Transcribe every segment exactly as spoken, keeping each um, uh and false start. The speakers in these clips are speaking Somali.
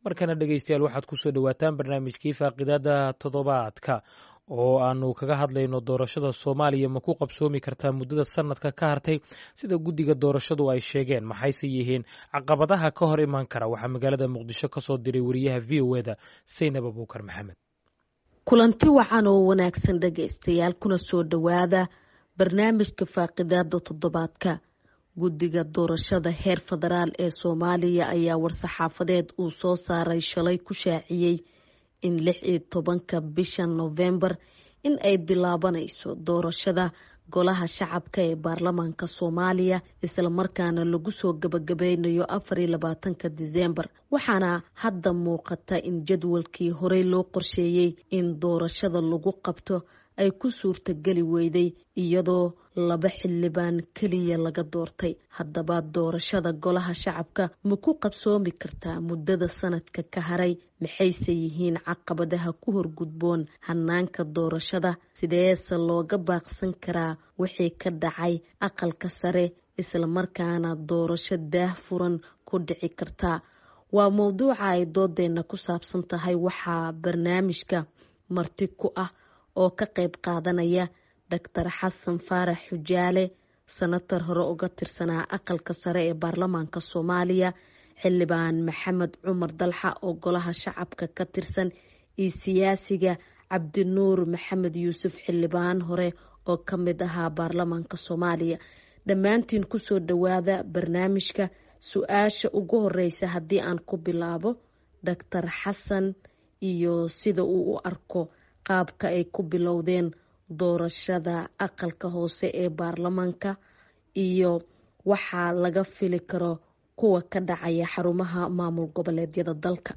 markana dhegeystayaal waxaad kusoo dhawaataan barnaamijkii faaqidaada toddobaadka oo aanu kaga hadlayno doorashada soomaaliya ma ku qabsoomi kartaa muddada sanadka ka hartay sida guddiga doorashadu ay sheegeen maxayse yihiin caqabadaha ka hor imaan kara waxaa magaalada muqdisho kasoo diray wariyaha v o eda saynab abuukar maxamed. kulanti wacan oo wanaagsan dhegeystayaal kuna soo dhowaada barnaamijka faaqidaada toddobaadka. guddiga doorashada heer federaal ee soomaaliya ayaa war-saxaafadeed uu soo saaray shalay ku shaaciyey in lix iyo tobanka bisha Novembar in ay bilaabanayso doorashada golaha shacabka ee baarlamaanka Soomaaliya isla markaana lagu soo gabagabeynayo afar iyo labaatanka Diseembar. waxaana hadda muuqata in jadwalkii horey loo qorsheeyey in doorashada lagu qabto ay ku suurtageli weyday iyadoo laba xildhibaan keliya laga doortay. haddaba doorashada golaha shacabka ma ku qabsoomi kartaa muddada sanadka ka haray? maxayse yihiin caqabadaha ku horgudboon hanaanka doorashada? sideese looga baaqsan karaa wixii ka dhacay aqalka sare isla markaana doorasho daah furan ku dhici kartaa? waa mowduuca ay doodeena ku saabsan tahay. waxaa barnaamijka marti ku ah oo ka qayb qaadanaya doctor xasan faarax xujaale, senator hore uga tirsanaa aqalka sare ee baarlamaanka Soomaaliya, xildhibaan maxamed cumar dalxa oo golaha shacabka ka tirsan, iyo siyaasiga cabdinuur maxamed yuusuf, xildhibaan hore oo ka mid ahaa baarlamaanka Soomaaliya. dhammaantiin kusoo dhowaada barnaamijka. su-aasha ugu horeysa haddii aan ku bilaabo doctor xasan iyo sida uu u arko qaabka ay ku bilowdeen doorashada aqalka hoose ee baarlamaanka iyo waxaa laga fili karo kuwa ka dhacaya xarumaha maamul goboleedyada dalka.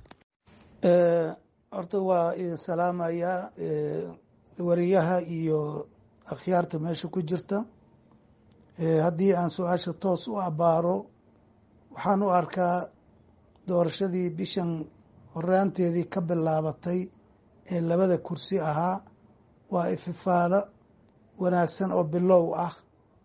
horta waa idin salaamayaa wariyaha iyo akhyaarta meesha ku jirta. haddii aan su-aasha toos u abaaro, waxaan u arkaa doorashadii bishan horaanteedii ka bilaabatay ee labada kursi ahaa waa ififaalo wanaagsan oo bilow ah,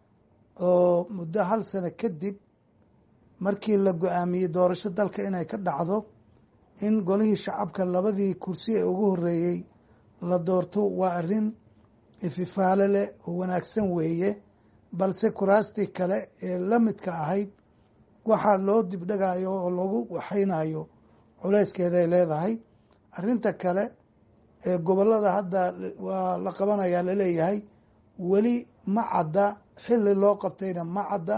oo muddo hal sano kadib markii la go-aamiyey doorasho dalka inay ka dhacdo in golihii shacabka labadii kursi ee ugu horeeyey la doorto waa arrin ififaalo leh oo wanaagsan weeye. balse kuraastii kale ee la midka ahayd waxaa loo dibdhagayo oo lagu waxaynayo culeyskeeday leedahay. arrinta kale ee gobolada hadda waa la qabanayaa laleeyahay weli ma cadda, xilli loo qabtayna ma cadda.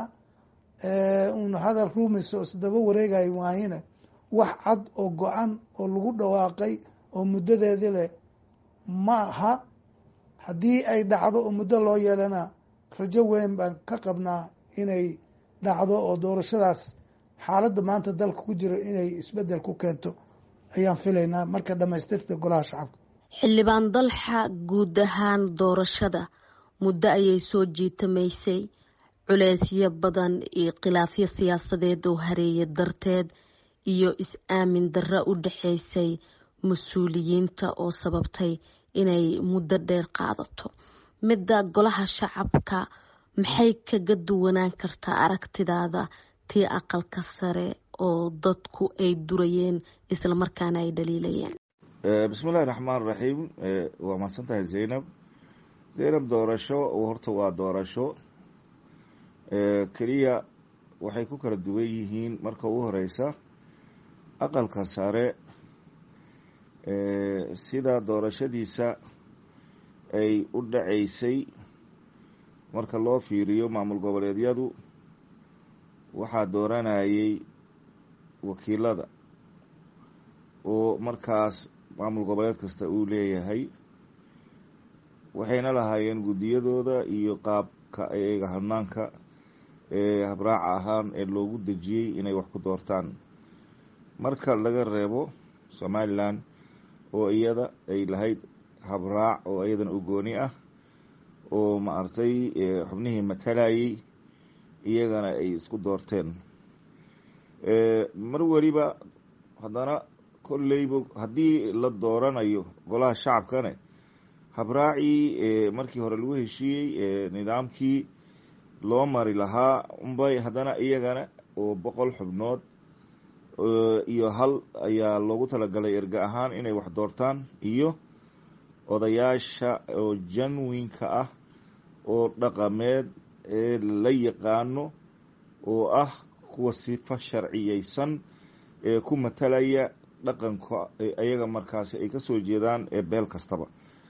un hadal ruumis oo isdaba wareegayo waayina wax cad oo go-an oo lagu dhawaaqay oo muddadeedii leh ma aha. haddii ay dhacdo oo muddo loo yeelana rajo weyn baan ka qabnaa inay dhacdo oo doorashadaas xaaladda maanta dalka ku jira inay isbeddel ku keento ayaan filaynaa marka dhamaystirta golaha shacabka. xildhibaan dalxa, guud ahaan doorashada muddo ayay soo jiitamaysay, culeysyo badan iyo khilaafyo siyaasadeed oo hareeya darteed iyo is-aamin darro u dhexaysay mas-uuliyiinta oo sababtay inay muddo dheer qaadato. midda golaha shacabka maxay kaga duwanaan kartaa aragtidaada tii aqalka sare oo dadku ay durayeen isla markaana ay dhaliilayeen? bismillahi raxmaan raxiim. waa mahadsan tahay zaynab. zaynab, doorasho horta waa doorasho keliya waxay ku kala duwan yihiin. marka ugu horeysa aqalka sare sida doorashadiisa ay u dhaceysay marka loo fiiriyo maamul goboleedyadu waxaa dooranayay wakiilada oo markaas maamul goboleed kasta uu leeyahay, waxayna lahaayeen guddiyadooda iyo qaabka ayaga hanaanka ee habraaca ahaan ee loogu dejiyey inay wax ku doortaan. marka laga reebo Somaliland oo iyada ay lahayd habraac oo iyadana u gooni ah oo maartay xubnihii matalayay iyagana ay isku doorteen. mar waliba haddana kolleyba haddii la dooranayo golaha shacabkane habraacii markii hore lagu heshiiyey nidaamkii loo mari lahaa unbay haddana iyagana oo boqol xubnood iyo hal ayaa loogu talagalay erga ahaan inay wax doortaan iyo odayaasha oo janwinka ah oo dhaqameed ee la yaqaano oo ah kuwa sifa sharciyeysan ee ku matalaya dhaqanka ayaga markaasi ay kasoo jeedaan ee beel kastaba.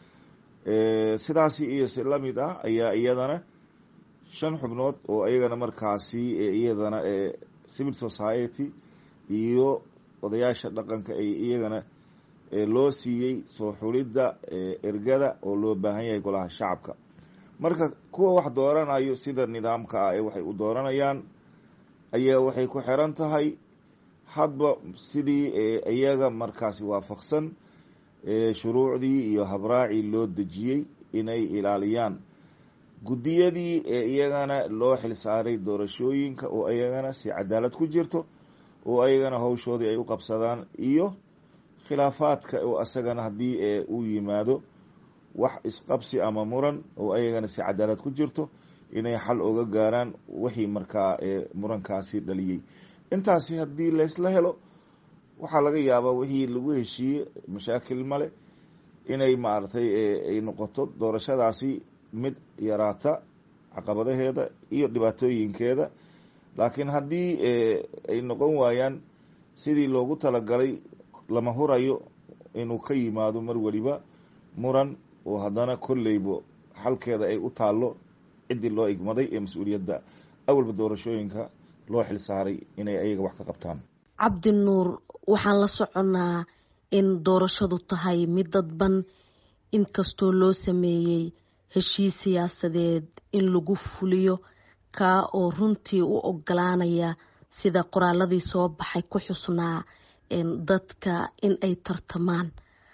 sidaasi iyo si lamid ah ayaa iyadana shan xubnood oo ayagana markaasi iyadana civil society iyo odayaasha dhaqanka ay iyagana loo siiyey soo xulidda ergada oo loo baahan yahay golaha shacabka. marka kuwa wax dooranayo sida nidaamka ah ee waxay u dooranayaan ayaa waxay ku xiran tahay hadba sidii iyaga markaasi waafaqsan shuruucdii iyo habraacii loo dejiyey inay ilaaliyaan. guddiyadii ee iyagana loo xil saaray doorashooyinka oo iyagana si cadaalad ku jirto oo ayagana hawshoodii ay u qabsadaan iyo khilaafaadka oo asagana haddii uu yimaado wax isqabsi ama muran oo ayagana si cadaalad ku jirto inay xal oga gaaraan wixii markaa murankaasi dhaliyey. intaasi haddii laysla helo waxaa laga yaabaa wixii lagu heshiiyey mashaakil male inay maaragtay ay noqoto doorashadaasi mid yaraata caqabadaheeda iyo dhibaatooyinkeeda. laakiin haddii ay noqon waayaan sidii loogu talagalay lama hurayo inuu ka yimaado mar waliba muran oo haddana kolleybo xalkeeda ay u taallo ciddii loo igmaday ee mas-uuliyadda awalba doorashooyinka loo xil saaray inay ayaga wax ka qabtaan. cabdinuur, waxaan la soconnaa in doorashadu tahay mid dadban inkastoo loo sameeyey heshiis siyaasadeed in lagu fuliyo kaa oo runtii u ogolaanaya sida qoraaladii soo baxay ku xusnaa dadka in ay tartamaan.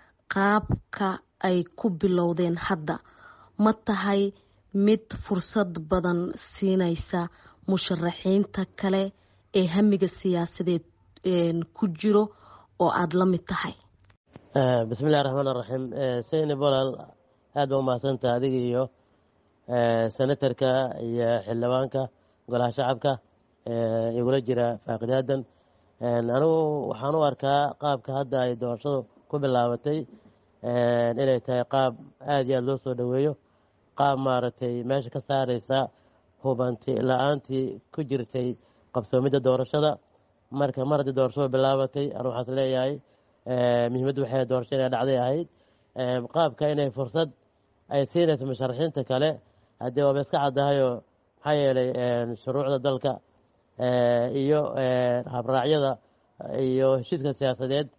qaabka ay ku bilowdeen hadda ma tahay mid fursad badan siinaysa musharaxiinta kale ee hamiga siyaasadeed ku jiro oo aada la mid tahay? bismillahi raxmaan raxiim. sayni bolal aada baa umahadsantaha adiga iyo senatarka iyo xildhibaanka golaha shacabka igula jira faaqidaadan. anigu waxaan u arkaa qaabka hadda ay doorashadu ku bilaabatay inay tahay qaab aada iyo aada loo soo dhaweeyo, qaab maaragtay meesha ka saareysa hubanti la-aantii ku jirtay qabsoomidda doorashada. marka mar haddii doorashadu bilaabatay anu waxaas leeyahay muhiimaddu waxay doorasho inay dhacday ahayd. qaabka inay fursad ay siinayso musharaxiinta kale haddii waaba iska caddahayo maxaa yeelay shuruucda dalka iyo habraacyada iyo heshiiska siyaasadeed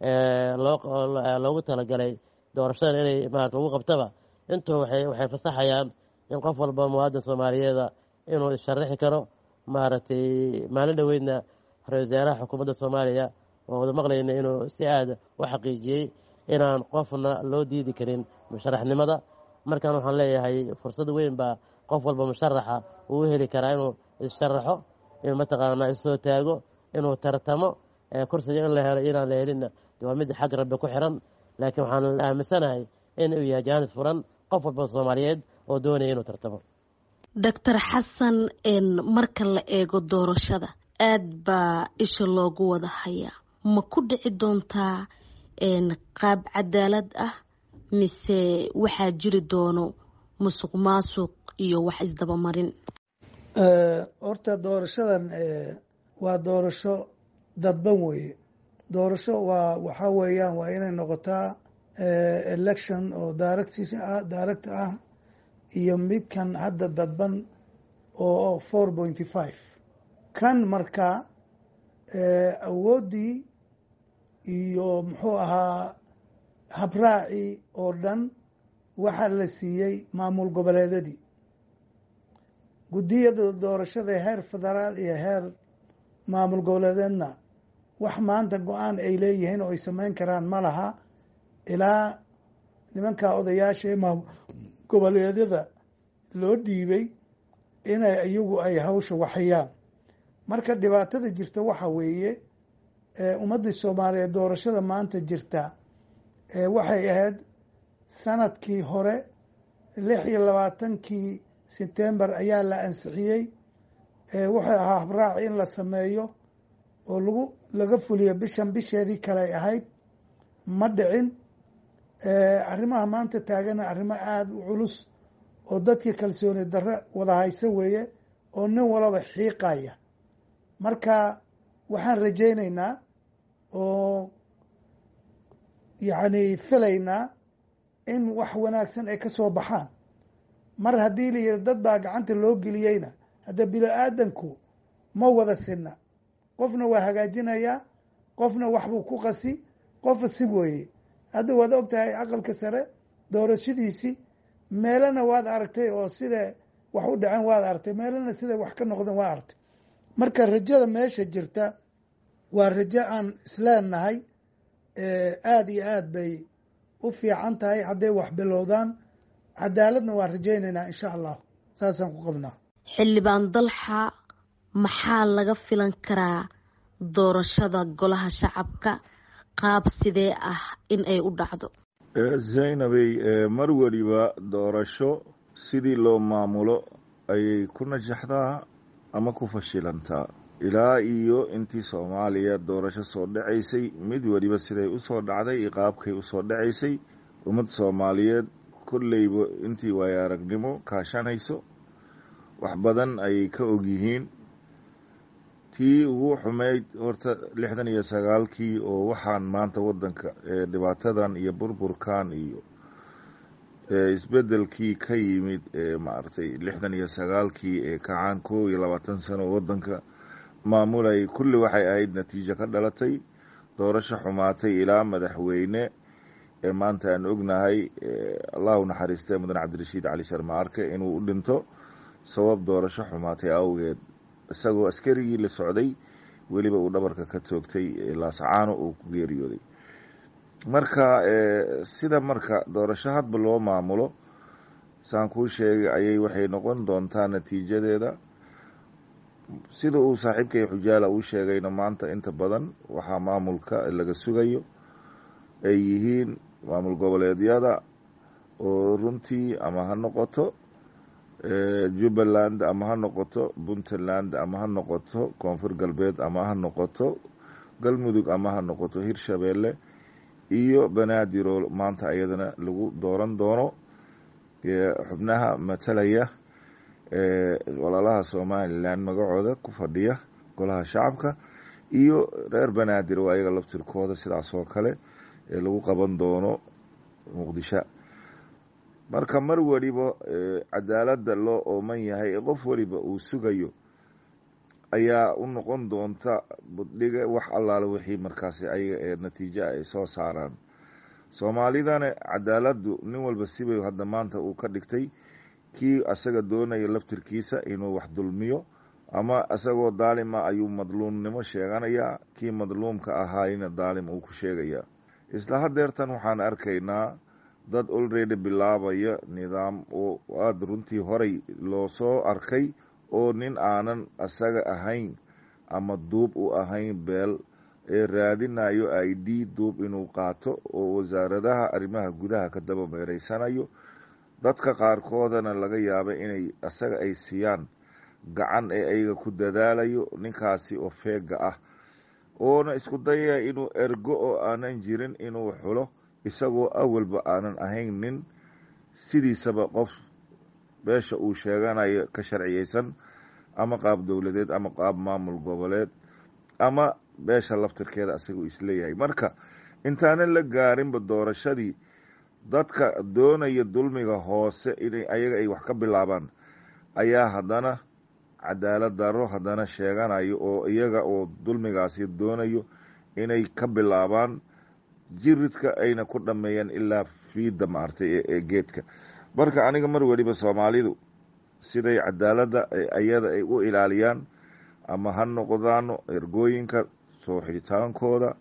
loogu talagalay doorashadan inay maarata ugu qabtaba intuu waxay fasaxayaan in qof walba muwaadin soomaaliyeeda inuu issharaxi karo. maaragtay maalin dhoweydna ra-isul wasaaraha xukuumadda soomaaliya oo wada maqlayna inuu si aada u xaqiijiyey inaan qofna loo diidi karin musharaxnimada. markaan waxaan leeyahay fursad weyn baa qof walba musharaxa uu heli karaa inuu issharaxo, inuu mataqaanaa issoo taago, inuu tartamo. kursiga in la helo inaan la helinna waa mid xag rabbi ku xiran, laakiin waxaan aaminsanahay in uu yahay jaanis furan qof walba soomaaliyeed oo doonaya inuu tartamo. doctor xasan, marka la eego doorashada aad baa isha loogu wada hayaa. ma ku dhici doontaa qaab cadaalad ah mise waxaa jiri doono musuq maasuq iyo wax isdabamarin? horta doorashadan waa doorasho dadban weeye. doorasho waa waxaa weeyaan waa inay noqotaa election oo direct ah direct ah iyo midkan hadda dadban oo four pointy five. kan marka awooddii iyo muxuu ahaa habraaci oo dhan waxaa la siiyey maamul goboleedadii. guddiyada doorashada heer federaal iyo heer maamul goboleedeedna wax maanta go-aan ay leeyihiin oo ay samayn karaan ma laha ilaa nimanka odayaasha ee maamul goboleedyada loo dhiibay inay iyagu ay hawsha waxayaan. marka dhibaatada jirta waxa weeye ummaddii soomaaliyeed doorashada maanta jirta waxay ahayd sanadkii hore lix iyo labaatankii sebtembar ayaa la ansixiyey. waxay ahaa habraac in la sameeyo oo lagu laga fuliyo bishan bisheedii kale ay ahayd ma dhicin. arrimaha maanta taagana arrimo aada u culus oo dadkii kalsooni darre wada hayso weeye oo nin walaba xiiqaya. marka waxaan rajaynaynaa oo yacni filaynaa in wax wanaagsan ay ka soo baxaan. mar haddii la yihi dad baa gacanta loo geliyeyna hadda bilo aadanku ma wada sinna, qofna waa hagaajinayaa, qofna waxbuu ku qasi, qofa si weeye. hadda waad og tahay aqalka sare doorashadiisii meelana waad aragtay oo sida wax u dhaceen waad aragtay, meelana sida wax ka noqdeen waa aragtay. marka rajada meesha jirta waa rajo aan isleenahay aada iyo aad bay u fiican tahay hadday wax bilowdaan. cadaaladna waan rajaynaynaa insha allah, saasaan ku qabnaa. xildhibaan Dalxa, maxaa laga filan karaa doorashada golaha shacabka? qaab sidee ah in ay u dhacdo? zaynabay, mar waliba doorasho sidii loo maamulo ayay ku najaxdaa ama ku fashilantaa. ilaa iyo intii soomaaliya doorasho soo dhacaysay, mid waliba siday usoo dhacday iyo qaabkay usoo dhacaysay, ummad soomaaliyeed kolleyba intii waayo aragnimo kaashanayso wax badan ayay ka ogyihiin. tii ugu xumeyd horta lixdan iyo sagaalkii oo waxaan maanta wadanka dhibaatadan iyo burburkan iyo isbedelkii ka yimid maaragtay lixdan iyo sagaalkii ee kacaan kow iyo labaatan sano wadanka maamulay, kulli waxay ahayd natiijo ka dhalatay doorasho xumaatay ilaa madaxweyne ee maanta aan ognahay allahu naxariistay mudan cabdirashiid cali sharma arke inuu u dhinto sabab doorasho xumaatay awgeed, isagoo askarigii la socday weliba uu dhabarka ka toogtay laasacaano uu ku geeriyooday. marka sida marka doorasho hadba loo maamulo saan kuu sheegay ayay waxay noqon doontaa natiijadeeda. sida uu saaxiibkay xujaala uu sheegayna maanta inta badan waxaa maamulka laga sugayo ay yihiin maamul goboleedyada oo runtii ama ha noqoto jubbaland ama ha noqoto puntland ama ha noqoto koonfur galbeed ama ha noqoto galmudug ama ha noqoto hirshabeelle iyo banaadiroo maanta ayadana lagu dooran doono xubnaha matalaya walaalaha somalilan magacooda ku fadhiya golaha shacabka iyo reer banaadir oo ayaga laftirkooda sidaas oo kale ee lagu qaban doono muqdisho. marka mar waliba cadaaladda loo ooman yahay qof waliba uu sugayo ayaa u noqon doonta budhiga wax allaale wixii markaasi ayaga ee natiijo ay soo saaraan. soomaalidana cadaaladdu nin walba sibay hadda maanta uu ka dhigtay kii asaga doonaya laftirkiisa inuu wax dulmiyo ama isagoo daalima ayuu madluumnimo sheeganayaa, kii madluumka ahaayna daalim uu ku sheegayaa. isla hadeertan waxaan arkaynaa dad already bilaabaya nidaam oo aada runtii horay loo soo arkay oo nin aanan asaga ahayn ama duub u ahayn beel ee raadinayo i d duub inuu qaato oo wasaaradaha arrimaha gudaha ka daba meereysanayo. dadka qaarkoodana laga yaaba inay asaga ay siiyaan gacan ee ayaga ku dadaalayo ninkaasi oo feega ah oona isku dayaya inuu ergo oo aanan jirin inuu xulo isagoo awalba aanan ahayn nin sidiisaba qof beesha uu sheeganayo ka sharciyeysan ama qaab dowladeed ama qaab maamul goboleed ama beesha laftirkeeda asagoo isleeyahay. marka intaanan la gaarinba doorashadii dadka doonaya dulmiga hoose inay ayaga ay wax ka bilaabaan ayaa haddana cadaalad daro haddana sheeganayo oo iyaga oo dulmigaasi doonayo inay ka bilaabaan jiridka ayna ku dhameeyaan ilaa fiida maartay ee geedka. marka aniga mar waliba soomaalidu siday cadaaladda ayada ay u ilaaliyaan ama ha noqdaano ergooyinka soo xidhitaankooda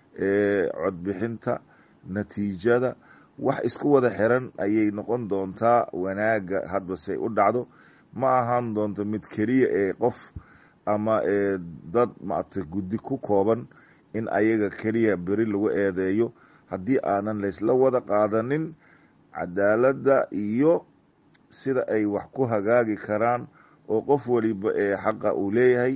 ee codbixinta natiijada wax isku wada xiran ayay noqon doontaa wanaaga hadbase u dhacdo. ma ahaan doonto mid keliya ee qof ama ee dad maartay guddi ku kooban in ayaga keliya beri lagu eedeeyo haddii aanan laysla wada qaadanin cadaaladda iyo sida ay wax ku hagaagi karaan oo qof waliba ee xaqa uu leeyahay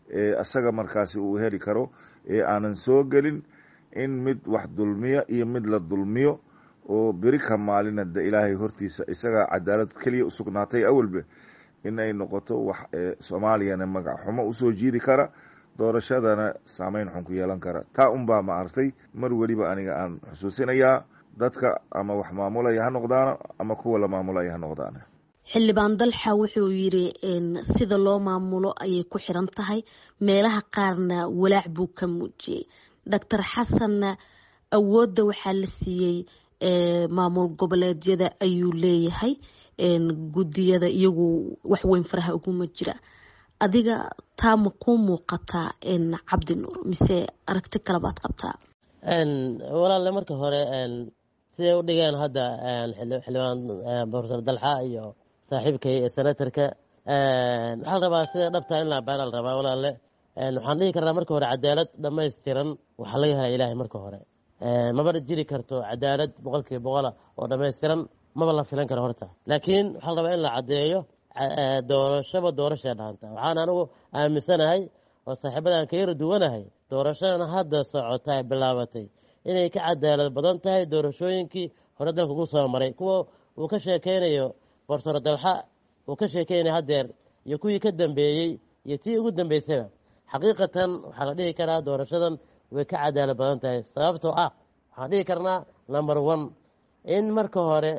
isaga markaasi uu heli karo ee aanan soo gelin in mid wax dulmiya iyo mid la dulmiyo oo beri ka maalina de ilaahay hortiisa isaga cadaalad keliya usugnaatay awalba in ay noqoto wax soomaaliyana magac xumo usoo jiidi kara doorashadana saameyn xun ku yeelan kara. taa unbaa ma artay mar weliba aniga aan xusuusinayaa dadka ama wax maamulaya ha noqdaana ama kuwa la maamulaya ha noqdaana. xildhibaan dalxa wuxuu yidhi sida loo maamulo ayay ku xiran tahay, meelaha qaarna walaac buu ka muujiyey. doctor xasanna awoodda waxaa la siiyey maamul goboleedyada ayuu leeyahay, guddiyada iyagu wax weyn faraha uguma jira. adiga taa ma ku muuqataa cabdi nuur mise aragti kale baad qabtaa? walaalle marka hore siday u dhigeen hadda xildhibaan profesor dalxa iyo saaxiibkay senatorka waxaa la rabaa sida dhabtaa in la baara la rabaa. walaalle waxaan dhihi karnaa marka hore cadaalad dhamaystiran waxaa laga helaa ilaahay marka hore. maba jiri karto cadaalad boqol kiiba boqola oo dhamaystiran, maba la filan karo horta. laakiin waxaa la rabaa in la caddeeyo doorashaba doorashay dhaanta. waxaan anigu aaminsanahay oo saaxiibadan ka yara duwanahay doorashadan hadda socota ay bilaabatay inay ka cadaalad badan tahay doorashooyinkii hore dalka ugu soo maray. kuwa uu ka sheekeynayo profesor dalxa uu ka sheekeynayo hadeer iyo kuwii ka dambeeyey iyo tii ugu dambeysayba, xaqiiqatan waxaa la dhihi karaa doorashadan way ka cadaalad badan tahay. sababtoo ah waxaan dhihi karnaa number one in marka hore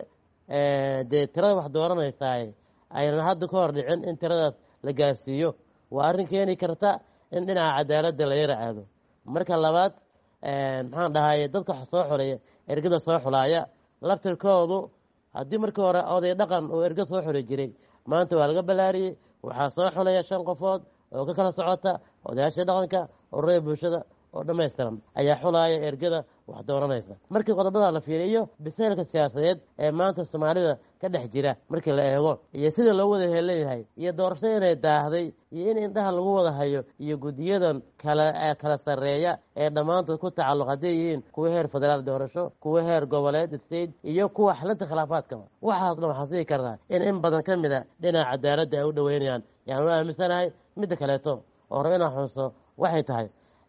dee tirada wax dooranaysaay aynan hadda ka hor dhicin in tiradaas la gaarsiiyo. waa arrin keeni karta in dhinaca cadaaladda la yara aado. marka labaad maxaan dhahay dadka wax soo xuleeya ergada soo xulaaya laftirkoodu haddii markii hore oday dhaqan oo erga soo xuli jiray maanta waa laga balaariyey. waxaa soo xulaya shan qofood oo ka kala socota odayaashii dhaqanka ururada bulshada oo dhammaystiran ayaa xulaaya ergada wax dooranaysa. markii qodobada la fiiriyo biseylka siyaasadeed ee maanta soomaalida ka dhex jira markii la eego iyo sida loo wada heleeyahay iyo doorashada inay daahday iyo in indhaha lagu wada hayo iyo guddiyadan kala kala sarreeya ee dhammaantood ku tacalluq hadday yihiin kuwa heer federaal doorasho, kuwa heer goboleed state iyo kuwa xalinta khilaafaadkaba, waxaas dhan waxaan sii karnaa in in badan ka mid a dhinaca cadaaladda ay u dhoweynayaan. yaan u aaminsanahay midda kaleeto oo rabo inaan xuso waxay tahay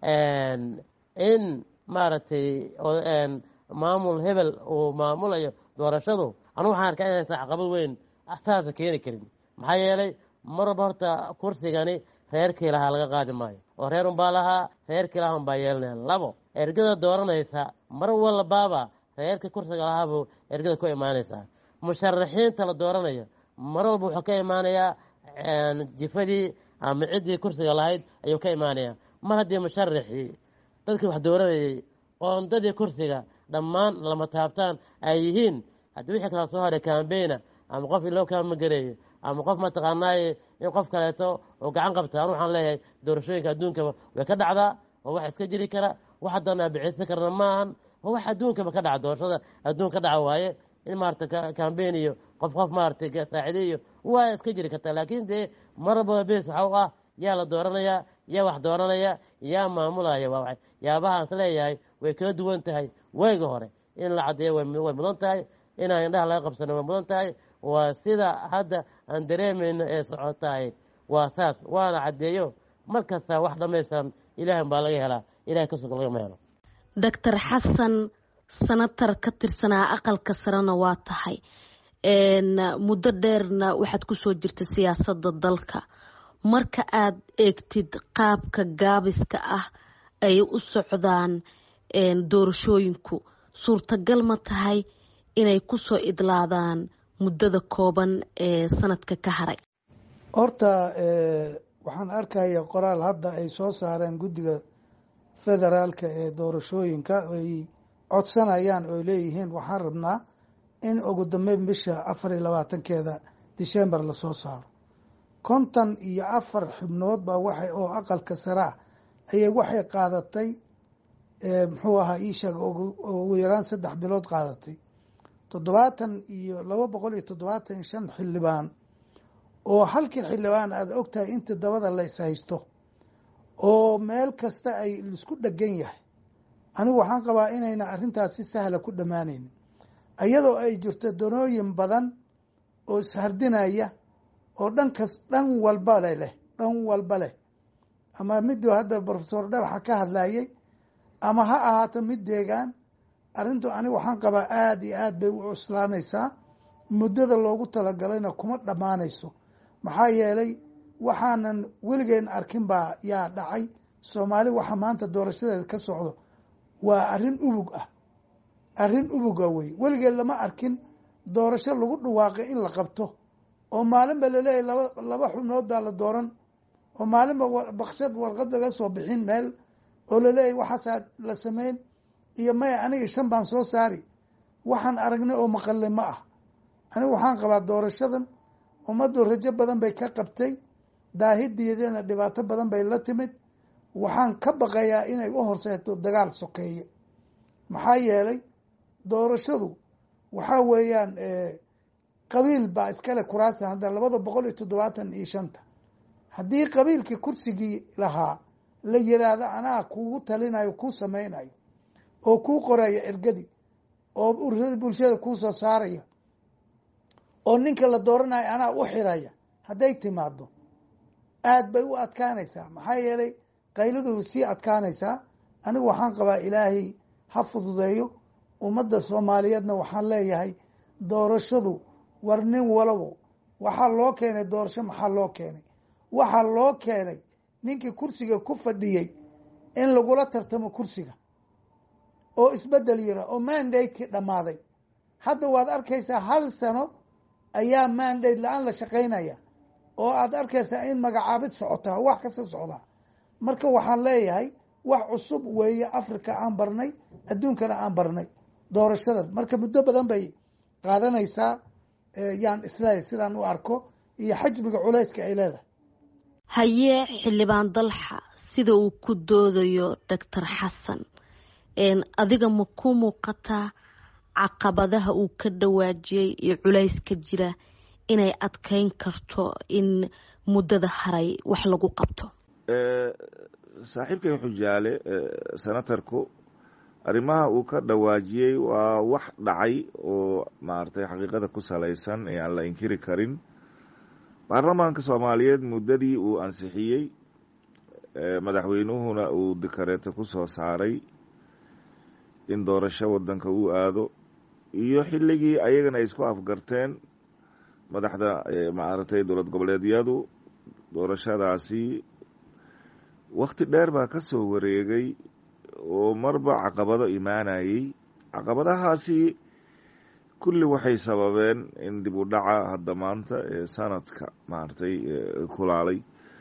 in maaragtay maamul hebel uu maamulayo doorashadu anugu waxaan arkaa inaysan caqabad weyn saasa keeni karin. maxaa yeelay mar walba horta kursigani reerkii lahaa laga qaadi maayo oo reer unbaa lahaa, reerkii lahaa unbaa yeelanaya. labo, ergada dooranaysa mar walbaaba reerkii kursiga lahaabuu ergada ku imaanaysaa. musharaxiinta la dooranayo mar walba wuxuu ka imaanayaa jifadii ama ciddii kursiga lahayd ayuu ka imaanayaa. mar haddii musharaxii dadkii wax dooranayay qoondadii kursiga dhammaan lama taabtaan ay yihiin, haddii wixii kala soo haray kambayna ama qof iloo kaama gareeyo ama qof mataqaanaaye in qof kaleeto oo gacan qabta. anu waxaan leeyahay doorashooyinka adduunkaba way ka dhacdaa oo wax iska jiri kara, wax haddana bixiysan karna maahan, oo wax adduunkaba ka dhaca. doorashada adduun ka dhaca waaye in maarata kambayn iyo qof qof maaragtay saaciiday iyo waa iska jiri kartaa. laakiin dee mar walbaba bes waxa u ah yaa la dooranayaa, yaa wax dooranaya, yaa maamulaya. waa yaabahaas leeyahay way kala duwan tahay wayga hore in la caddeeyo way mudan tahay, inaan indhaha laga qabsano way mudan tahay. waa sida hadda aan dareemayno ee socotahay waa saas, waana caddeeyo mar kasta wax dhamaystiran ilaahan baa laga helaa, ilahay ka sug lagama helo. doctor xasan sanatar ka tirsanaa aqalka sarena waa tahay, muddo dheerna waxaad kusoo jirta siyaasadda dalka. marka aad eegtid qaabka gaabiska ah ay u socdaan doorashooyinku, suurtagal ma tahay inay kusoo idlaadaan muddada kooban ee sanadka ka haray? horta waxaan arkaya qoraal hadda ay soo saareen guddiga federaalka ee doorashooyinka ay codsanayaan oo leeyihiin waxaan rabnaa in ugu dambeyn bisha afar iyo labaatankeeda december lasoo saaro. konton iyo afar xubnood baa waxay oo aqalka sare ah ayay waxay qaadatay muxuu ahaa iisheeg ugu yaraan saddex bilood qaadatay. toddobaatan iyo laba boqol iyo toddobaatan iyo shan xildhibaan oo halkii xildhibaan aada ogtahay inta dabada la is haysto oo meel kasta ay isku dhegan yahay. anigu waxaan qabaa inayna arrintaas si sahla ku dhammaanaynin, iyadoo ay jirto danooyin badan oo ishardinaya oo dhankas dhan walba leh dhan walba leh ama miduu hadda professor dhagaxa ka hadlayay ama ha ahaato mid deegaan, arrintu aniga waxaan qabaa aada iyo aad bay u cuslaanaysaa, muddada loogu talagalayna kuma dhammaanayso. maxaa yeelay waxaanan weligeen arkin baa yaa dhacay. soomaali waxa maanta doorashadeeda ka socdo waa arrin ubug ah, arrin ubuga wey. weligeed lama arkin doorasho lagu dhawaaqay in la qabto oo maalinba laleeyahy laba laba xubnood baa la dooran, oo maalinba baqshad warqad laga soo bixin meel oo laleeyahy waxaasaa la sameyn, iyo maya aniga shan baan soo saari. waxaan aragnay oo maqalay ma ah. aniga waxaan qabaa doorashadan ummaddu rajo badan bay ka qabtay, daahideedana dhibaato badan bay la timid. waxaan ka baqayaa inay u horseeto dagaal sokeeye. maxaa yeelay doorashadu waxaa weeyaan qabiil baa iskale kuraasta hadda labada boqol iyo toddobaatan iyo shanta. haddii qabiilkii kursigii lahaa la yiraahdo anaa kugu talinayo kuu sameynayo oo kuu qoraya ergadi oo ururada bulshada kuu soo saaraya oo ninka la dooranayo anaa u xiraya, hadday timaado aad bay u adkaanaysaa. maxaa yeelay qayladu sii adkaanaysaa. anigu waxaan qabaa ilaahay ha fududeeyo. ummadda soomaaliyeedna waxaan leeyahay doorashadu war nin walabo waxaa loo keenay doorasho. maxaa loo keenay? waxaa loo keenay ninkii kursiga ku fadhiyey in lagula tartamo kursiga oo isbedel yira oo mandate-kii dhammaaday. hadda waad arkaysaa hal sano ayaa mandate la-aan la shaqaynaya oo aad arkaysaa in magacaabid socotaa, wax kasta socdaa. marka waxaan leeyahay wax cusub weeye, africa aan barnay, adduunkana aan barnay doorashadan. marka muddo badan bay qaadanaysaa yaan isleeyahay sidaan u arko iyo xajmiga culayska ay leedahay. haye xildhibaan dalxa, sida uu ku doodayo doctor xasan, adiga ma ku muuqataa caqabadaha uu ka dhawaajiyey iyo culayska jira inay adkeyn karto in muddada haray wax lagu qabto? saaxiibkay xujaale senatarku arrimaha uu ka dhawaajiyey waa wax dhacay oo maaragtay xaqiiqada ku salaysan ee aan la inkiri karin. baarlamaanka soomaaliyeed muddadii uu ansixiyey, madaxweynuhuna uu dikareeto ku soo saaray in doorasho wadanka uu aado, iyo xilligii ayagana ay isku afgarteen madaxda maaragtay dowlad goboleedyadu doorashadaasi, wakti dheer baa ka soo wareegay oo marba caqabado imaanayey. caqabadahaasi kulli waxay sababeen in dib u dhaca hadda maanta ee sanadka maaragtay kulaalay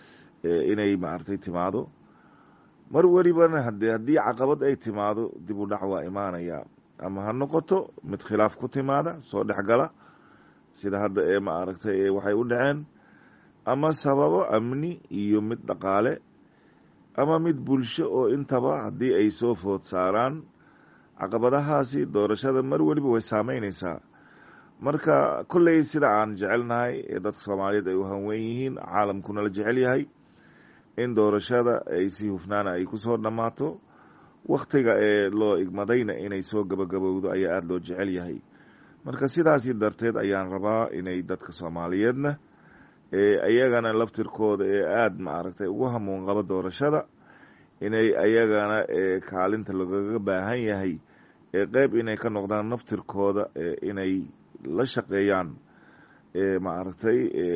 inay maaragtay timaado. mar welibana hade haddii caqabad ay timaado dib u dhac waa imaanaya, ama ha noqoto mid khilaaf ku timaada soo dhexgala sida hadda ee maaragtay waxay u dhaceen, ama sababo amni iyo mid dhaqaale ama mid bulsho oo intaba haddii ay soo food saaraan, caqabadahaasi doorashada mar weliba way saameynaysaa. marka kolley sida aan jecelnahay ee dadka soomaaliyeed ay u hanweyn yihiin, caalamkuna la jecel yahay in doorashada ay si hufnaana ay kusoo dhammaato, waktiga ee loo igmadayna inay soo gabagabowdo ayaa aada loo jecel yahay. marka sidaasi darteed ayaan rabaa inay dadka soomaaliyeedna ayagana laftirkooda ee aada maaragtay ugu hamuun qabo doorashada, inay ayagana kaalinta lagaga baahan yahay ee qeyb inay ka noqdaan naftirkooda, inay la shaqeeyaan maaragtay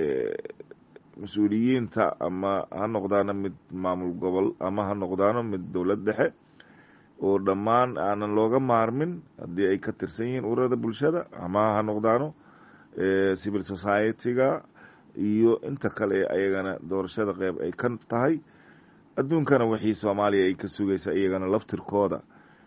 mas-uuliyiinta, ama ha noqdaano mid maamul gobol ama ha noqdaano mid dowlad dhexe, oo dhammaan aanan looga maarmin haddii ay ka tirsan yihiin ururada bulshada, ama ha noqdaano civil society-ga iyo inta kale ee ayagana doorashada qeyb ay ka tahay. adduunkana wixii soomaaliya ay ka sugaysa iyagana laftirkooda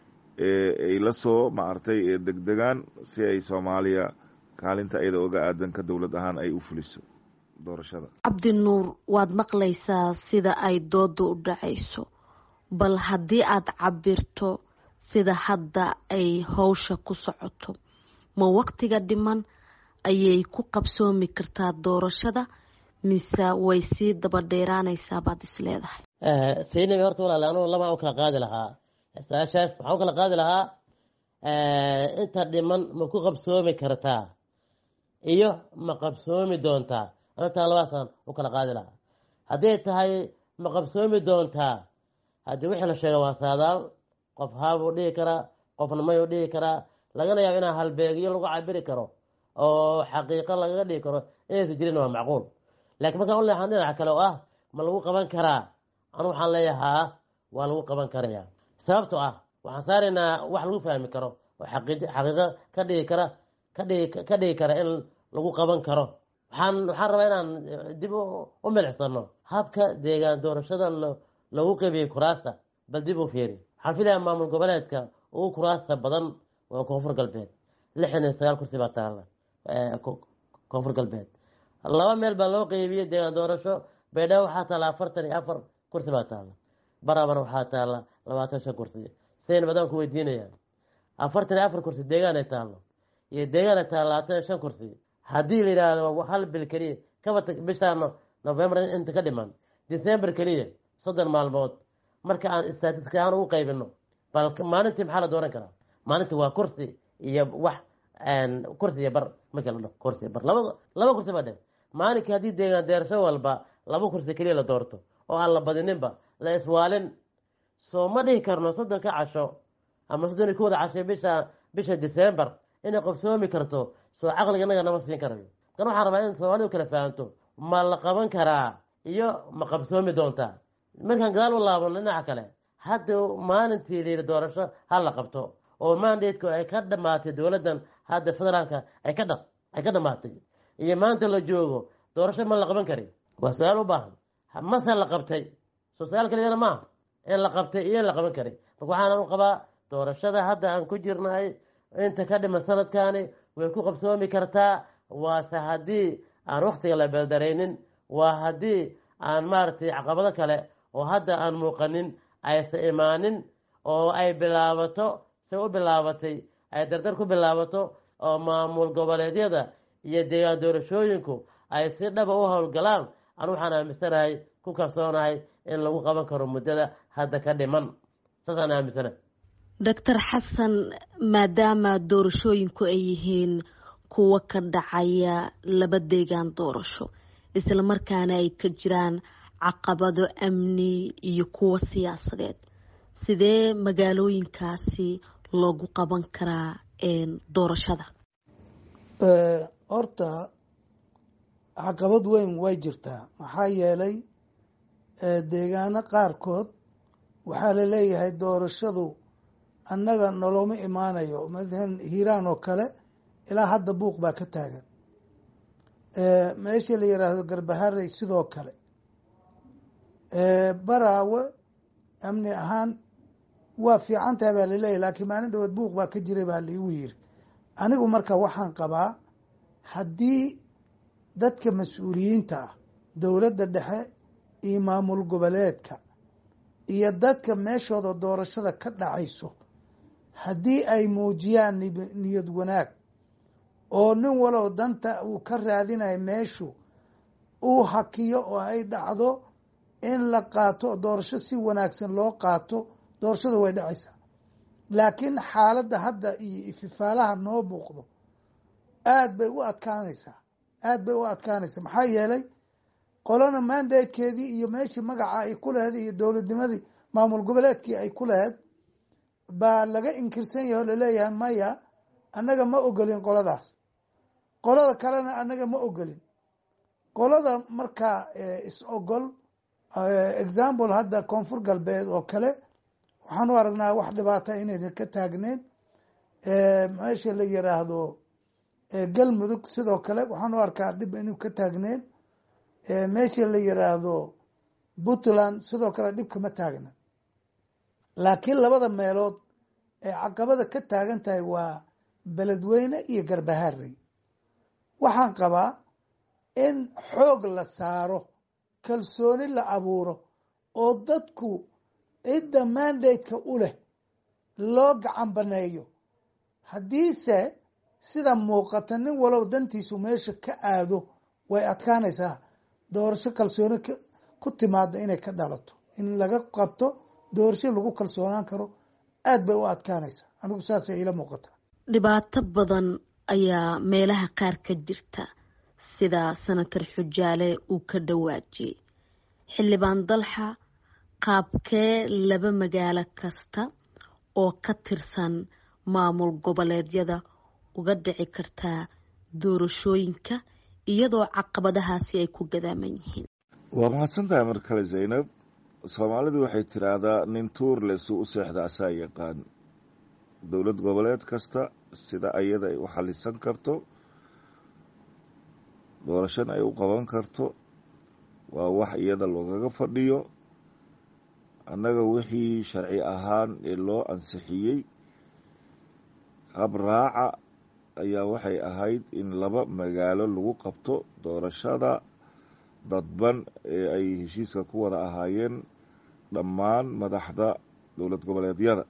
ay la soo maaragtay degdegaan si ay soomaaliya kaalinta iyada oga aadanka dowlad ahaan ay u fuliso doorashada. cabdinuur, waad maqlaysaa sida ay dooda u dhacayso, bal haddii aada cabirto sida hadda ay howsha ku socoto, ma waqtiga dhiman ayay ku qabsoomi kartaa doorashada mise way sii daba dheeraanaysaa baad is leedahay? saynabi horta walaal anugu lama u kala qaadi lahaa su-aashaas. waxaan u kala qaadi lahaa inta dhiman ma ku qabsoomi kartaa iyo ma qabsoomi doontaa. antaa labaasaan u kala qaadi lahaa. hadday tahay ma qabsoomi doontaa haddii wixii la sheega waa saadaal qof haabuu dhihi karaa qofna mayuu dhihi karaa lagana yaabo inaa halbeegyo lagu cabiri karo oo xaqiiqo lagaga dhigi karo inaysa jirin waa macquul laakiin markaan u leexan dhinaca kale oo ah ma lagu qaban karaa anu waxaan leeyahaa waa lagu qaban karaya sababtoo ah waxaan saaraynaa wax lagu fahmi karo oo xaqiiqo ka dhigi kara kadhigi ka dhigi kara in lagu qaban karo waxaan waxaan rabaa inaan dib u milicsano habka deegaan doorashada lagu qaybiyey kuraasta bal dib u fiiri waxaan filayaa maamul goboleedka ugu kuraasta badan waa koonfur galbeed lixdan iyo sagaal kursi baa taala koonfur galbeed laba meel baa loo qeybiyey deegaan doorasho baydhabo waxaa taala afartan iyo afar kursi baa taala barabar waxaa taala labaatan shan kursi sayna badaan ku weydiinayaan afartan iyo afar kursi deegaanay taalo iyo deegaanay taala labaatan iyo shan kursi haddii la yidhaahdo hal bil keliya kaba bishaa november inta ka dhiman december keliya soddon maalmood marka aan statistic ahaan ugu qaybino bal maalintii maxaa la dooran karaa maalintii waa kursi iyo wax kursi iyo bar markii la dhaho kursi iyo bar laba laba kursi baa dhe maalinkii haddii deegaan deerasho walba laba kursi keliya la doorto oo aan la badininba la iswaalin soo ma dhihi karno soddon ka casho ama soddon iyo kowda casho bisha bisha december inay qabsoomi karto soo caqliga inaga nama siin karayo kan waxaan rabaa in soomaalidu kala fahanto ma la qaban karaa iyo ma qabsoomi doontaa markaan gadaal u laabano dhinaca kale hadda maalintii layidhi doorasho ha la qabto oo mandateku ay ka dhamaatay dowladdan hadda federaalka ay ka dha ay ka dhamaatay iyo maanta la joogo doorasho ma la qaban kari waa su-aal u baahan mase la qabtay soo su-aal kaliyana maaha in la qabtay iyo in la qaban kari marka waxaan u qabaa doorashada hadda aan ku jirnahay inta ka dhima sanadkaani way ku qabsoomi kartaa waase haddii aan waktiga la beeldaraynin waa haddii aan maaragtay caqabado kale oo hadda aan muuqanin aysa imaanin oo ay bilaabato say u bilaabatay ay dardar ku bilaabato oo maamul goboleedyada iyo deegaan doorashooyinku ay si dhaba u howlgalaan anu waxaan aaminsanahay ku kalsoonahay in lagu qaban karo muddada hadda ka dhiman saasaan aaminsanahay doctor xasan maadaama doorashooyinku ay yihiin kuwa ka dhacaya laba deegaan doorasho islamarkaana ay ka jiraan caqabado amni iyo kuwa siyaasadeed sidee magaalooyinkaasi loogu qaban karaa doorashada horta caqabad weyn way jirtaa maxaa yeelay deegaano qaarkood waxaa la leeyahay doorashadu annaga noloma imaanayo maalan hiiraan oo kale ilaa hadda buuq baa ka taagan meesha la yiraahdo garbaharey sidoo kale baraawe amni ahaan waa fiican tahay baa laleeyahy laakiin maalin dhawood buuq baa ka jiray baa laigu yiri anigu marka waxaan qabaa haddii dadka mas-uuliyiinta ah dowladda dhexe iyo maamul goboleedka iyo dadka meeshooda doorashada ka dhacayso haddii ay muujiyaan niyad wanaag oo nin walow danta uu ka raadinayo meeshu uu hakiyo oo ay dhacdo in la qaato doorasho si wanaagsan loo qaato doorashada way dhacaysaa laakiin xaaladda hadda iyo ififaalaha noo muuqdo aad bay u adkaanaysaa aad bay u adkaanaysaa maxaa yeelay qolona mandatekeedii iyo meeshii magaca ay ku laheyd iyo dowladnimadii maamul goboleedkii ay ku laheyd baa laga inkirsan yahay oo laleeyahay maya annaga ma ogolin qoladaas qolada kalena annaga ma ogolin qolada markaa is ogol example hadda koonfur galbeed oo kale waxaan u aragnaa wax dhibaata inaydan ka taagneyn meesha la yiraahdo galmudug sidoo kale waxaan u arkaa dhib inuu ka taagneyn meesha la yiraahdo puntland sidoo kale dhib kama taagna laakiin labada meelood ee caqabada ka taagan tahay waa beledweyne iyo garbaharey waxaan qabaa in xoog la saaro kalsooni la abuuro oo dadku cidda mandateka u leh loo gacan baneeyo haddiise sida muuqata nin walow dantiisu meesha ka aado way adkaanaysaa doorasho kalsooni ku timaada inay ka dhalato in laga qabto doorasho lagu kalsoonaan karo aad bay u adkaanaysaa anigu saasay ila muuqataa dhibaato badan ayaa meelaha qaar ka jirta sida senator xujaale uu ka dhawaajiyey xildhibaan Dalxa, qaabkee laba magaalo kasta oo ka tirsan maamul goboleedyada uga dhici kartaa doorashooyinka iyadoo caqabadahaasi ay ku gadaaman yihiin? waa mahadsantahay mar kale Zaynab. Soomaalidu waxay tiraahdaa nin tuur leh suu u seexda asaa yaqaan. dowlad goboleed kasta sida ayada ay u xalisan karto, doorashana ay u qaban karto, waa wax iyada loogaga fadhiyo. annaga wixii sharci ahaan ee loo ansixiyey hab raaca ayaa waxay ahayd in laba magaalo lagu qabto doorashada dadban ee ay heshiiska ku wada ahaayeen dhammaan madaxda dowlad goboleedyada.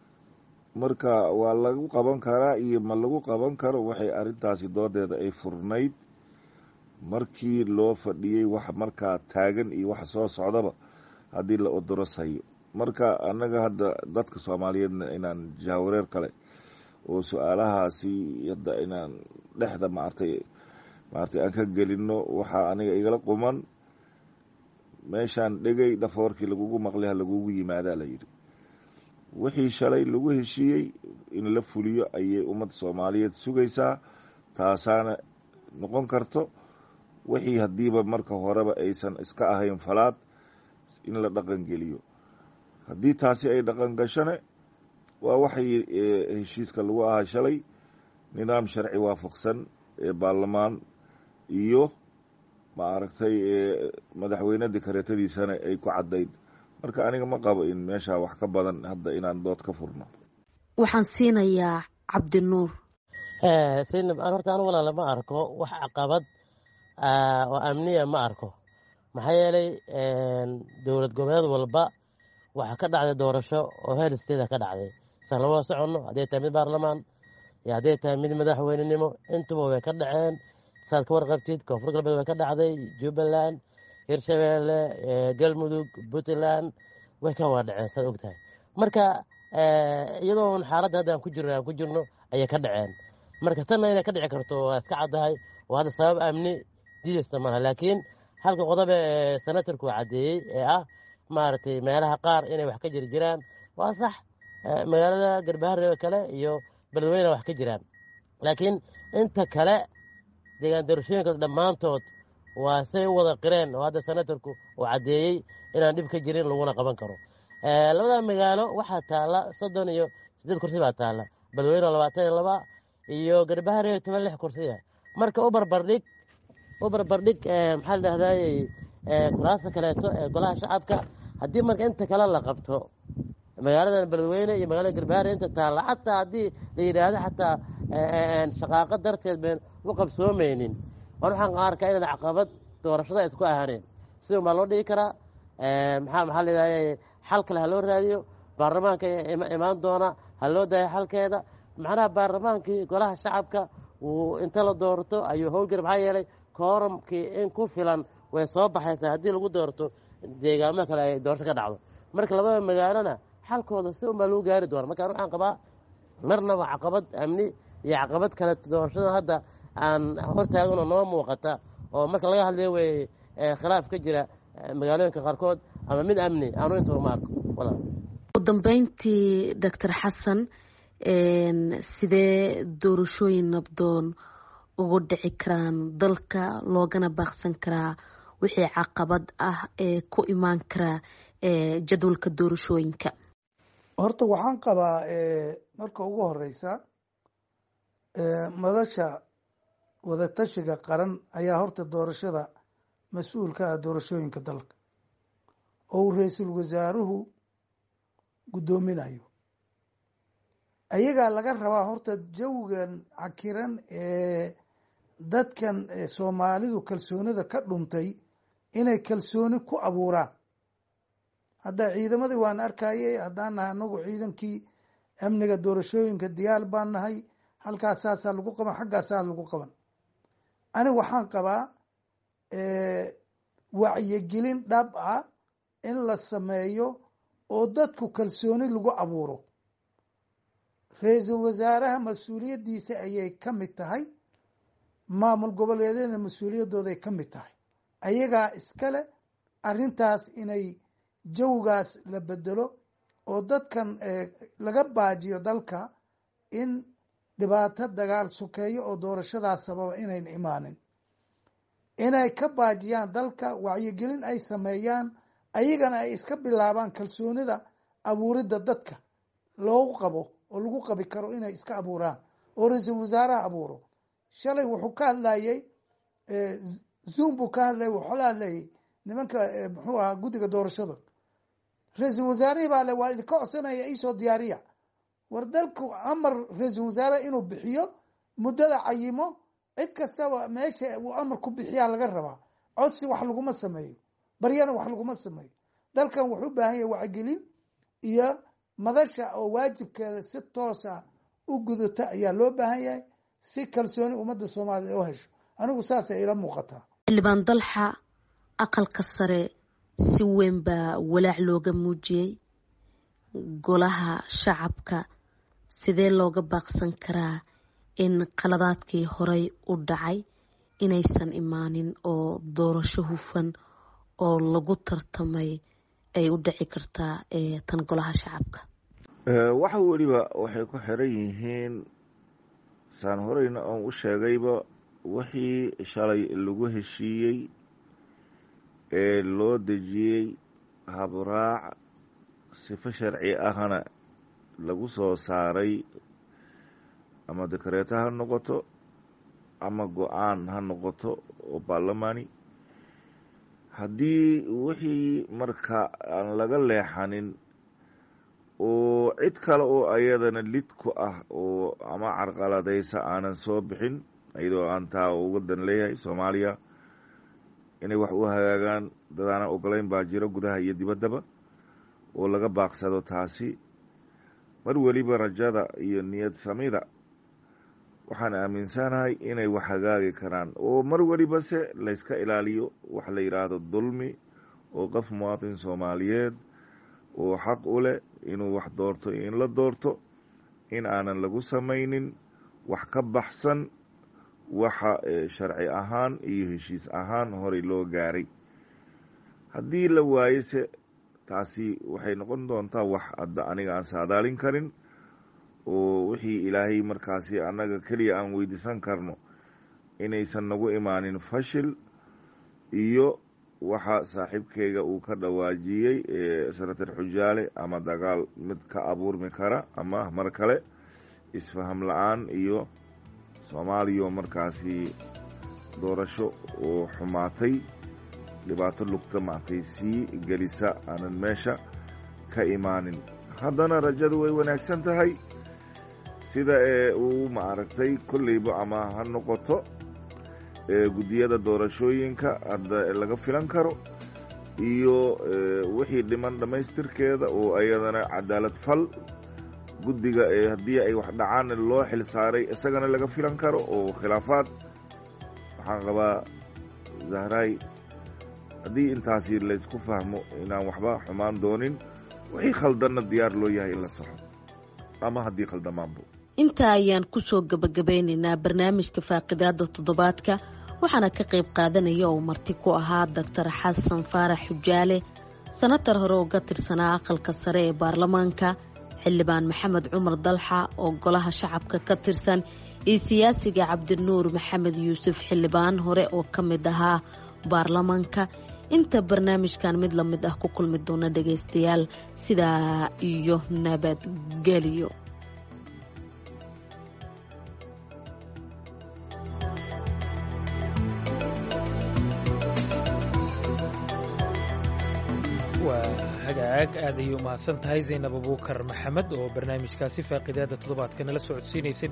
marka waa lagu qaban karaa iyo ma lagu qaban karo, waxay arrintaasi doodeeda ay furnayd markii loo fadhiyey wax markaa taagan iyo wax soo socdaba haddii la odorosayo. marka annaga hadda dadka Soomaaliyeedna inaan jahwareer kale oo su-aalahaasi hadda inaan dhexda maartay maartay aan ka gelino, waxaa aniga igala quman meeshaan dhegay dhafoorkii lagugu maqlay ha lagugu yimaadaa la yidhi. wixii shalay lagu heshiiyey in la fuliyo ayay ummadda Soomaaliyeed sugaysaa, taasaana noqon karto. wixii haddiiba marka horeba aysan iska ahayn falaad in la dhaqan geliyo. haddii taasi ay dhaqan gashane waa waxay heshiiska lagu ahaa shalay nidaam sharci waafaqsan ee baarlamaan iyo maaragtay madaxweyne dekareetadiisana ay ku caddayd. marka aniga ma qabo in meeshaa wax ka badan hadda inaan dood ka furno. waxaan siinayaa Cabdinuur. Zaynab, aan horta anigu walaal ma arko wax caqabad oo amniya ma arko. maxaa yeelay dowlad goboleed walba waxaa ka dhacday doorasho oo heer isteeda ka dhacday. san lama soconno hadday tahay mid baarlamaan iyo hadday tahay mid madaxweynenimo, intuba way ka dhaceen. saad ka warqabtid koonfur galbeed way ka dhacday, Jubbaland, Hirshabeelle, Galmudug, Puntland way ka wada dhaceen saad ogtahay. marka iyadoo xaaladda hadda aan ku jirno aan ku jirno ayay ka dhaceen. marka tanna inay ka dhici karto waa iska caddahay, oo hadda sabab amni diidaysta malaha. laakiin halka qodobe ee senatarku caddeeyey ee ah maaragtay meelaha qaar inay wax ka jiri jiraan waa sax. magaalada Garbaharre kale iyo Beledweyne wax ka jiraan, laakiin inta kale deegaan doorashooyinka dhammaantood waa say u wada qireen oo hadda senatarku uu caddeeyey inaan dhib ka jirin laguna qaban karo. labada magaalo waxaa taalla soddon iyo siddeed kursi baa taalla, Beledweyne labaatan iyo laba iyo Garbaharre toban lix kursiya. marka u barbardhig u barbardhig maxaa la dhahdaayey kuraasta kaleeto ee golaha shacabka. haddii marka inta kale la qabto magaaladan Beledweyne iyo magaalada Garbaharre inta taalla, xataa haddii la yidhaahdo xataa shaqaaqo darteed been u qabsoomaynin, war waxaan arkaa inaan caqabad doorashada isku ahaaneen. sidoo baa loo dhigi karaa maxaa maxaa la yidhahdayey xal kale ha loo raadiyo. baarlamaanka imaan doona ha loo daayo xalkeeda. macnaha baarlamaankii golaha shacabka uu inta la doorto ayuu howlgari. maxaa yeelay kooramkii in ku filan way soo baxaysaa haddii lagu doorto deegaamo kale ay doorasho ka dhacdo. marka labada magaalona xalkooda si unbaa lagu gaari doona. markaan waxaan qabaa marnaba caqabad amni iyo caqabad kale doorashada hadda aan hortaaganoo noo muuqata oo marka laga hadlayo wey khilaaf ka jira magaalooyinka qaarkood ama mid amni aanu inta ma arko. ugu dambeyntii doctor Xasan, sidee doorashooyin nabdoon ugu dhici karaan dalka loogana baaqsan karaa wixii caqabad ah ee ku imaan karaa jadwalka doorashooyinka? horta waxaan qabaa marka ugu horeysa madasha wadatashiga qaran ayaa horta doorashada mas-uul ka ah doorashooyinka dalka oo uu ra-iisul wasaaruhu guddoominayo. ayagaa laga rabaa horta jawigan cakiran ee dadkan soomaalidu kalsoonida ka dhuntay inay kalsooni ku abuuraan. hadda ciidamadii waan arkayay, haddaan nahay anagu ciidankii amniga doorashooyinka diyaar baan nahay, halkaas saasaa lagu qaban, xaggaasaa lagu qaban. aniga waxaan qabaa wacyigelin dhab ah in la sameeyo oo dadku kalsooni lagu abuuro. ra-iisul wasaaraha mas-uuliyaddiisa ayay ka mid tahay, maamul goboleedyadna mas-uuliyadooday ka mid tahay. ayagaa iskale arrintaas inay jawgaas la bedelo oo dadkan laga baajiyo dalka in dhibaato dagaal sokeeyo oo doorashadaas sababa inayn imaanin, inay ka baajiyaan dalka, wacyigelin ay sameeyaan, ayagana ay iska bilaabaan kalsoonida abuuridda dadka loogu qabo oo lagu qabi karo inay iska abuuraan oo ra-iisul wasaaraha abuuro. shalay wuxuu ka hadlayey zoom buu ka hadlayay, wuxuu la hadlayay nimanka muxuu ahaa guddiga doorashada, ra-iisul wasaarihii baa le waa idinka codsanaya iisoo diyaariya. war dalku amar ra-iisul wasaare inuu bixiyo muddada cayimo, cid kastaba meesha uu amar ku bixiyaa laga rabaa. codsi wax laguma sameeyo, baryana wax laguma sameeyo. dalkan wuxuu u baahan yahay wacyigelin iyo madasha oo waajibkeeda si toosa u gudata ayaa loo baahan yahay si kalsooni ummadda soomaaliya oo hesho. anigu saasay ila muuqataa. xildhibaan Dalxa, aqalka sare si weyn baa walaac looga muujiyey. golaha shacabka sidee looga baaqsan karaa in qaladaadkii horey u dhacay inaysan imaanin oo doorasho hufan oo lagu tartamay ay u dhici kartaa tan golaha shacabka? waxa weliba waxay ku xiran yihiin saan horeyna oon u sheegayba wixii shalay lagu heshiiyey ee loo dejiyey habraac sifo sharci ahna lagu soo saaray, ama dekareeto ha noqoto ama go-aan ha noqoto oo baarlamaani. haddii wixii marka aan laga leexanin oo cid kale oo ayadana lid ku ah oo ama carqaladaysa aanan soo bixin, iyadoo aan taa uga dan leeyahay soomaaliya inay wax u hagaagaan dad aanan ogolayn baa jiro gudaha iyo dibaddaba, oo laga baaqsado taasi. mar weliba rajada iyo niyad samida waxaan aaminsanahay inay wax hagaagi karaan, oo mar weliba se layska ilaaliyo wax la yidhaahdo dulmi, oo qof muwaadin soomaaliyeed oo xaq u leh inuu wax doorto iyo in la doorto in aanan lagu samaynin wax ka baxsan waxa sharci ahaan iyo heshiis ahaan horey loo gaaray. haddii la waayese taasi waxay noqon doontaa wax hadda aniga aan saadaalin karin, oo wixii ilaahay markaasi annaga keliya aan weydiisan karno inaysan nagu imaanin fashil iyo waxa saaxiibkeyga uu ka dhawaajiyey senator Xujaale, ama dagaal mid ka abuurmi kara ama mar kale isfaham la-aan iyo soomaaliya markaasi doorasho oo xumaatay, dhibaato lugta maartay sii gelisa aanan meesha ka imaanin. haddana rajadu way wanaagsan tahay sida ee uu maaragtay kolleyba ama ha noqoto guddiyada doorashooyinka hadda laga filan karo iyo wixii dhiman dhammaystirkeeda oo ayadana cadaalad fal guddiga ee haddii ay wax dhacaan loo xil saaray isagana laga filan karo oo khilaafaad. waxaan qabaa Zahraay, haddii intaasi laysku fahmo inaan waxba xumaan doonin, wixii khaldanna diyaar loo yahay in la saxo ama haddii khaldamaanbo. intaa ayaan kusoo gabagabeynaynaa barnaamijka faaqidaada toddobaadka, waxaana ka qayb qaadanaya oo marti ku ahaa doctor xasan faarax Xujaale, sanatar hore uga tirsanaa aqalka sare ee baarlamaanka, xildhibaan maxamed cumar Dalxa oo golaha shacabka ka tirsan, iyo siyaasiga cabdinuur maxamed yuusuf, xildhibaan hore oo ka mid ahaa baarlamaanka. inta barnaamijkan mid la mid ah ku kulmi doona dhagaystayaal, sidaa iyo nabadgelyo. hagaag aad ayay u mahadsan tahay Zaynab Abuukar Maxamed oo barnaamijkaasi faaqidaada toddobaadka nala socodsiinaysay.